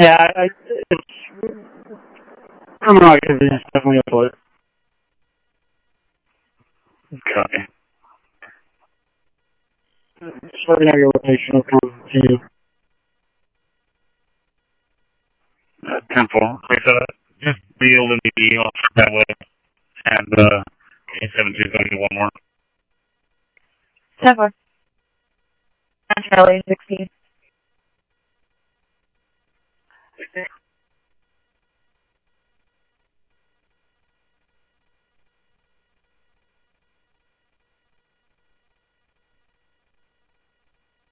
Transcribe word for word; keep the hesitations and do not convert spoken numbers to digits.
Yeah, I, I, it's criminal activity is definitely afoot. Okay. Just let me know your location. I'll come to you. Uh, Temple. Like I said, just be able to be off that way. And, uh, A seven two seven one more. ten four. Charlie, sixteen.